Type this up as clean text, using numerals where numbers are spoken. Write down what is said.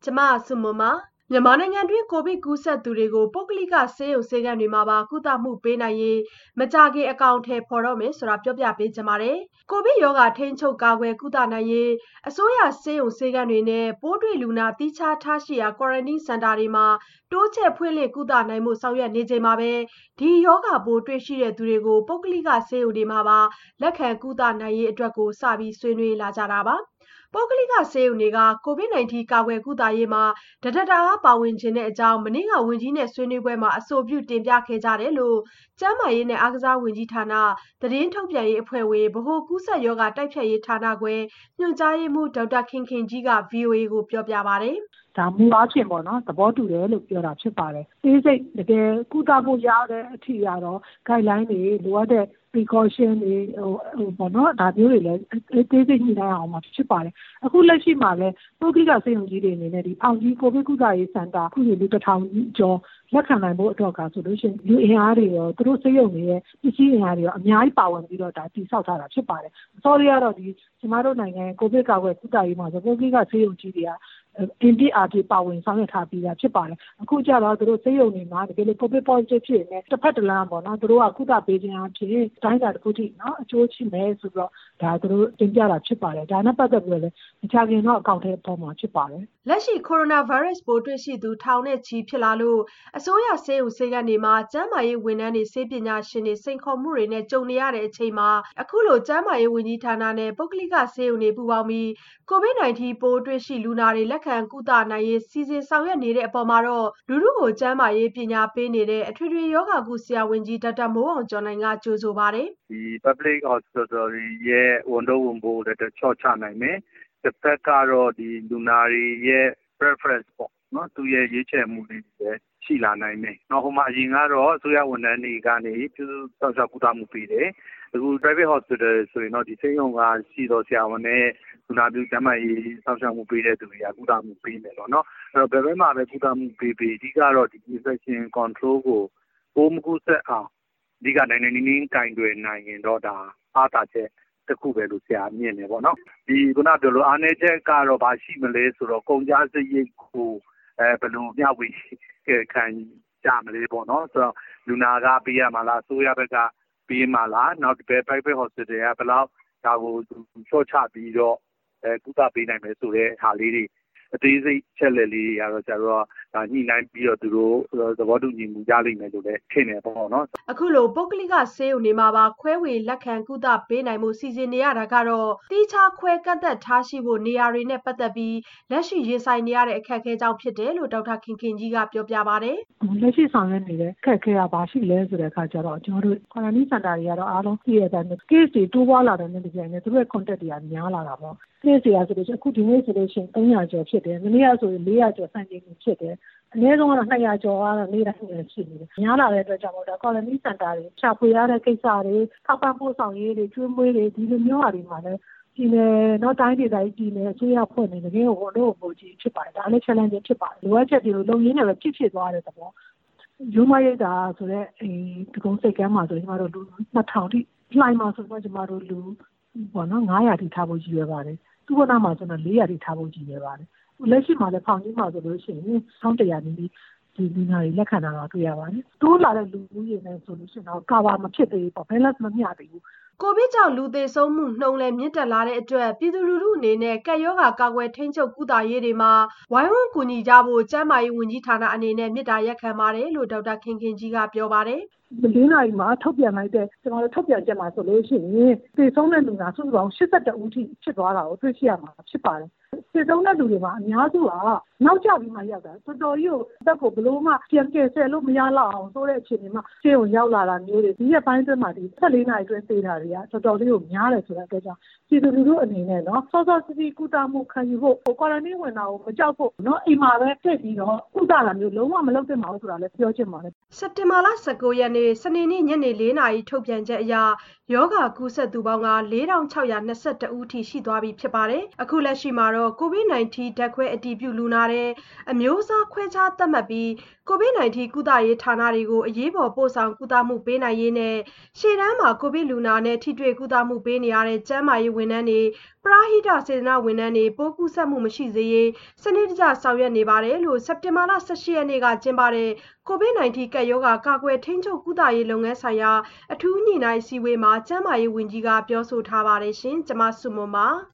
ကျမဆုမမမြန်မာနိုင်ငံတွင်းကိုဗစ်ကူးစက်သူတွေကိုပုဂ္ဂလိကဆေးရုံဆေးခန်းတွေမှာပါကုသမှုပေးနိုင်ရေးမကြာခင်အကောင်အထည်ဖော်တော့မယ်ဆိုတာပြောပြပေးချင်ပါတယ်။ကိုဗစ်ရောဂါထိန်းချုပ်ကာကွယ်ကုသနိုင်ရေးအစိုးရဆေးရုံဆေးခန်းတွေနဲ့ပိုးတွေ့လူနာသီးခြားထားရှိရာ quarantine center တွေမှာတိုးချဲ့ဖွင့်လှစ်ကုသနိုင်မှုဆောင်ရွက်နေချိန်မှာပဲဒီရောဂါပိုးတွေ့ရှိတဲ့သူတွေကိုပုဂ္ဂလိကဆေးရုံတွေမှာပါလက်ခံကုသနိုင်ရေးအတွက်ကိုစပြီးဆွေးနွေးလာကြတာပါ။ပုဂ္ဂလိကဆေးရုံတွေက COVID-19 ကာကွယ်ကုသရေးမှာတထပ်အားပါဝင်ခြင်းတဲ့အကြောင်းမနေ့ကဝန်ကြီးနဲ့ဆွေးနွေးပွဲမှာအဆိုပြုတင်ပြခဲ့ကြတယ်လို့ကျန်းမာရေးနဲ့အားကစားဝန်ကြီးဌာနသတင်းထုတ်ပြန်ရေးအဖွဲ့ဝင်ဗဟိုကူးစက်ရောဂါတိုက်ဖျက်ရေးဌာနခွဲညွှန်ကြားရေးမှူးဒေါက်တာခင်ခင်ကြီးက VOA ကိုပြောပြပါတယ်။ဒါမူအားဖြင့်ပေါ့နော်သဘောတူတယ်လို့ပြောတာဖြစ်ပါတယ်။သေးစိတ်တကယ်ကုသဖို့ရတဲ့အထိကတော့ guideline တွေလိုအပ်တဲ့ precaution တွေပေါ့နော်ဒါမျိုးတွေလည်းသေးစိတ်ညှိနှိုင်းအောင်မှာဖြစ်ပါတယ်။အခုလက်ရှိမှာလည်းပုဂ္ဂလိကဆေးရုံကြီးတွေအနေနဲ့ဒီအောင်ကြီးကိုဗစ်ကုသရေးစင်တာခုလူ1000ကျော်လက်ခံနိုင်ဖို့အတွက်ကဆိုလို့ရှိရင်လူအင်အားတွေရောသူတို့ဆေးရုံတွေရဲ့ပစ္စည်းအင်အားတွေရောအများကြီးပါဝင်ပြီးတော့ဒါတည်ဆောက်ထားတာဖြစ်ပါတယ်။ sorry ကတော့ဒီကျမတို့နိုင်ငံကိုဗစ်ကာကွယ်ကုသရေးမှာဆိုပုဂ္ဂလိကဆေးရုံကြီးတွေကအင်တီအားဖြင့်ပါဝင်ဆောင်ရွက်ထားပြီးတာဖြစ်ပါတယ်အခုကျတော့သူတို့ဆေးရုံတွေမှာတကယ်လို့ COVID positive ဖြစ်နေတစ်ဖက်တစ်လမ်းပေါ့နော်သူတို့ကကုသပေးခြင်းအဖြစ်တိုင်းတာတစ်ခုထိနော်အကျိုးရှိမယ်ဆိုတော့ဒါသူတို့တင်ပြတာဖြစ်ပါတယ်ဒါနဲ့ပတ်သက်ပြီးတော့လည်းမချခင်တော့အကောင့်ထဲပေါ်မှာဖြစ်ပါတယ်လက်ရှိကိုရိုနာဗိုင်းရပ်စ်ပိုးတွေ့ရှိသူထောင်နဲ့ချီဖြစ်လာလို့အစိုးရဆေးရုံဆေးခန်းတွေမှာကျန်းမာရေးဝန်ထမ်းတွေဆေးပညာရှင်တွေစိန်ခေါ်မှုတွေနဲ့ကြုံနေရတဲ့အချိန်မှာအခုလိုကျန်းမာရေးဝန်ကြီးဌာနနဲ့ပုဂ္ဂလိကဆေးရုံတွေပူးပေါင်းပြီး COVID-19 ပိုးတွေ့ရှိလူနာတွေလက်ခံကုသနိုင်ရေးစီစဉ်ဆောင်ရွက်နေတဲ့အပေါ်မှာတော့လူထုကိုကျန်းမာရေးပညာပေးနေတဲ့အထွေထွေရောဂါကုဆရာဝန်ကြီးဒေါက်တာမိုးအောင်ကျော်နိုင်ကကြိုဆိုပါတယ်ဒီ public hospital ရဲ့ဝန်တော့ဝန်ပိုးတွေချော့ချနိုင်မယ်တစ်ဖက်ကတော့ဒီလူနာတွေရဲ့ preference ပေါ့နော်သူရဲ့ရွေးချယ်မှုတွေရှိလာနိုင်မယ်။နောက်ဟိုမှာအရင်ကတော့အစိုးရဝန်ထမ်းတွေကနေပြုစုစောင့်ရှောက်ကုသမှုပေးတယ်။အခု private hospital ဆိုရင်တော့ဒီဆေးရုံကရှိတော့ဆရာဝန်နဲ့လူနာပြုကျန်းမာရေးစောင့်ရှောက်မှုပေးတဲ့သူတွေကကုသမှုပေးမယ်ပေါ့နော်။အဲ့တော့ဘယ်ဘက်မှာပဲကုသမှုပေးအဓိကတော့ဒီ infection control ကိုပိုးမကူးစက်အောင်အဓိကနိုင်နိုင်နင်းကင်တွယ်နိုင်ရင်တော့ဒါအားသာချက်တစ်ခုပဲလို့ဆရာမြင်တယ်ပေါ့နော်ဒီခုနပြောလို့အားနည်းချက်ကတော့ဘာရှိမလဲဆိုတော့ကုန်ကြစရိတ်ကိုဘယ်လိုမျှဝေခံကြမလဲပေါ့နော်ဆိုတော့လူနာကပေးရမှာလားဆိုရဘက်ကပေးမှာလားနောက်ဒီ private hospital ကဘယ်လောက်ဒါကိုချော့ချပြီးတော့ကုသပေးနိုင်မယ်ဆိုတဲ့ဟာလေးတွေအသေးစိတ်ချက်လက်လေးတွေကတော့ကျတော့ညှိနှိုင်းပြီးတော့သူတို့သဘောတူညီမှုရလိမ့်မယ်လို့လည်းထင်တယ်ပေါ့နော်အခုလိုပုဂ္ဂလိကဆေးရုံတွေမှာပါခွဲဝေလက်ခံကုသပေးနိုင်မှုစီစဉ်နေရတာကတော့တိကျခွဲကန့်သက်ထားရှိဖို့နေရာတွေနဲ့ပတ်သက်ပြီးလက်ရှိရင်ဆိုင်နေရတဲ့အခက်အခဲကြောင့်ဖြစ်တယ်လို့ဒေါက်တာခင်ခင်ကြီးကပြောပြပါတယ်လက်ရှိဆောင်ရွက်နေတဲ့အခက်အခဲကဘာရှိလဲဆိုတဲ့အခါကျတော့ကျွန်တော်တို့ quarantine center တွေကတော့အားလုံးပြည့်ရတဲ့ case တွေတိုးပွားလာတဲ့နေ့တိုင်းနဲ့သူတို့ရဲ့ contact တွေကများလာတာပေါ့ case တွေကဆိုလို့အခုဒီနေ့ဆိုလို့ရှိရင်300ကျော်ဖြစ်တယ်မနေ့ကဆိုရင်400ကျော်စံချိန်ဖြစ်တယ်အနည်းဆုံးကတော့200ကျော်ကတော့နေ့တိုင်းရှိနေတယ်များလာတဲ့အတွက်ကြောင့်မို့ဒါ colony center တွေရှာဖွေရတဲ့ကိစ္စတွေထောက်ပံ့ပို့ဆောင်ရေးတွေကျွေးမွေးတွေဒီလိုမျိုးဟာတွေမှာလည်းဒီနယ်တော့တိုင်းဒေသကြီးပြည်နယ်အစိုးရဖွဲ့နေတကယ်ဝန်တော့ပိုကြီးဖြစ်ပါတယ်ဒါလည်း challenge ဖြစ်ပါတယ်လိုအပ်ချက်တွေကိုလုံရင်းနဲ့ပဲဖြစ်သွားတဲ့သဘောရုံးမရိပ်တာဆိုတော့ဒီကုန်းစိတ်ကမ်းမှာဆိုရင်ကျမတို့လူ2000တိလှိုင်းမှာဆိုတော့ကျမတို့လူပေါ့နော်900တိထားဖို့ကြီးရပါတယ်သူ့ဘနာမှာဆိုတော့400တိထားဖို့ကြီးရပါတယ်လက်ရှိမှာလည်းဖောင်ကြီးမှာဆိုလို့ရှိရင်1100နီးဒီလူနာတွေလက်ခံတာတော့တွေ့ရပါတယ်တိုးလာတဲ့လူဦးရေနဲ့ဆိုလို့ရှိရင်တော့ကာဗာမဖြစ်သေးဘူးပေါ့ balance မမျှသေးဘူးကိုဗစ်ကြောင့်လူသေဆုံးမှုနှုန်းလည်းမြင့်တက်လာတဲ့အတွက်ပြည်သူလူထုအနေနဲ့ကပ်ရောဂါကာကွယ်ထိန်းချုပ်ကုသရေးတွေမှာဝိုင်းဝန်းကူညီကြဖို့ကျန်းမာရေးဝန်ကြီးဌာနအနေနဲ့မေတ္တာရပ်ခံပါတယ်လို့ဒေါက်တာခင်ခင်ကြီးကပြောပါတယ်၄နာရီမှာထုတ်ပြန်လိုက်တဲ့ကျွန်တော်တို့ထုတ်ပြန်ချက်မှာဆိုလို့ရှိရင်သေဆုံးတဲ့လူနာစုစုပေါင်း82ဦးထိဖြစ်သွားတာကိုတွေ့ရှိရမှာဖြစ်ပါတယ်သေဆုံးတဲ့လူတွေမှာအများစုကနောက်ကျပြီးမှရောက်တာတော်တော်ကြီးကိုအသက်ကိုဘလို့မှပြန်ကယ်ဆယ်လို့မရလောက်အောင်ဆိုတဲ့အခြေအနေမှာဆေးရုံရောက်လာတာမျိုးတွေဒီရက်ပိုင်းအတွင်းမှာဒီ14နာရီအတွင်းသေတာတွေကတော်တော်လေးကိုများတယ်ဆိုတဲ့အတွက်ကြောင့်ပြည်သူလူထုအနေနဲ့နော်စောစောစီးစီးကုသမှုခံယူဖို့ quarantine ဝင်တာကိုမကြောက်ဖို့နော်အိမ်မှာပဲထည့်ပြီးတော့ကုသတာမျိုးလုံးဝမလုပ်သင့်ပါဘူးဆိုတာလည်းပြောချင်ပါတယ်စက်တင်ဘာလ19ရက်နေ့နေ့စနေနေ့ညနေ 4 နာရီထုတ်ပြန်ချက်အရရောဂါကူးစက်သူပေါင်းက 4,621 ဦးထိရှိသွားပြီဖြစ်ပါတယ်။အခုလက်ရှိမှာတော့ COVID-19 ဓာတ်ခွဲအတည်ပြုလူနာတွေအမျိုးအစားခွဲခြားသတ်မှတ်ပြီး COVID-19 ကုသရေးဌာနတွေကိုအရေးပေါ်ပို့ဆောင်ကုသမှုပေးနိုင်ရေးနဲ့ရှေ့တန်းမှာကိုဗစ်လူနာနဲ့ထိတွေ့ကုသမှုပေးနေရတဲ့ကျန်းမာရေးဝန်ထမ်းတွေပရဟိတစေတနာ့ဝန်ထမ်းတွေပိုးကူးစက်မှုမရှိစေရေးစနစ်တကျဆောင်ရွက်နေပါတယ်လို့စက်တင်ဘာလ 18 ရက်နေ့ကကျင်းပတဲ့ COVID-19 ကပ်ရောဂါကာကွယ်ထိန်းချုပ်ကုသရေးလုပ်ငန်းဆိုင်ရာအထူးညှိနှိုင်းအစည်းအဝေးမှာကျန်းမာရေးဝန်ကြီးကပြောဆိုထားပါတယ်ရှင်။ကျွန်မဆုမွန်ပါ